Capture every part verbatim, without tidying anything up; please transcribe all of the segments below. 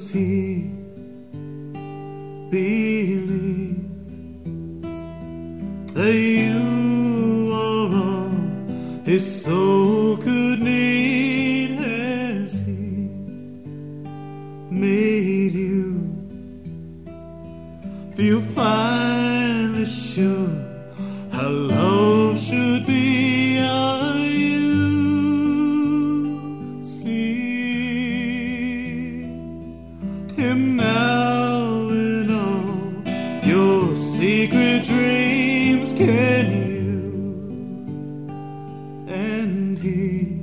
Does he believe that you are all his soul could need? Has he made you feel finally sure how love should be? Are you see him now in all your secret dreams? Can you and he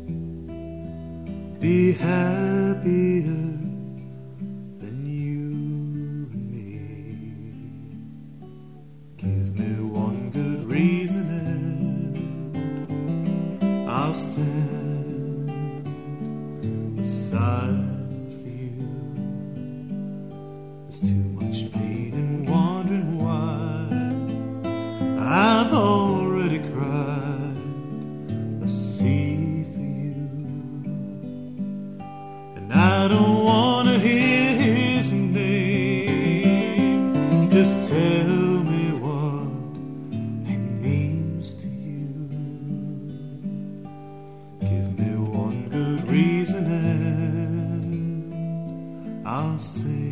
be happier than you and me? Give me one good reason and I'll stand aside for you. There's too much pain in wondering why. I've already cried a sea for you, and I don't want to hear his name. Just tell me what he means to you. Give me one good reason and I'll say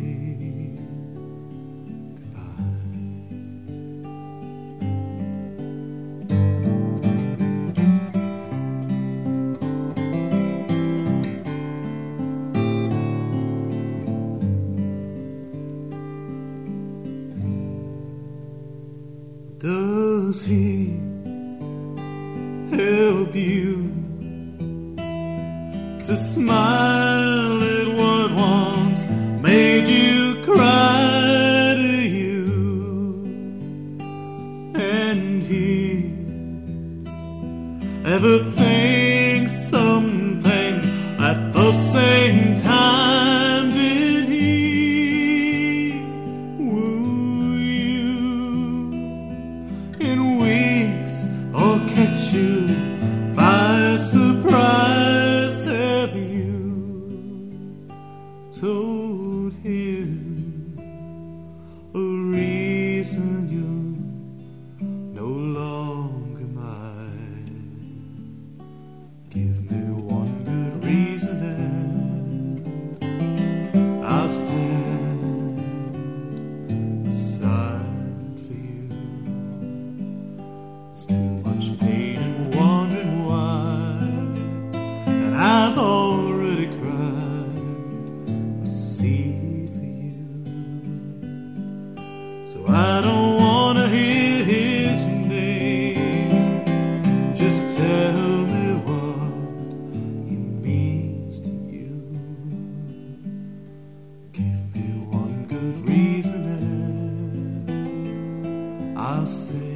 does he help you to smile at what once made you cry to you? And he ever think something at the same time? Did he woo you in weeks or catch you by surprise? Have you told him a reason you're no longer mine? Give me one good reason and I'll stand aside for you. There's too much pain and wondering why, and I've already cried a sea for you. So I don't want to hear his name. Just tell me what he means to you. Give me one good reason and I'll say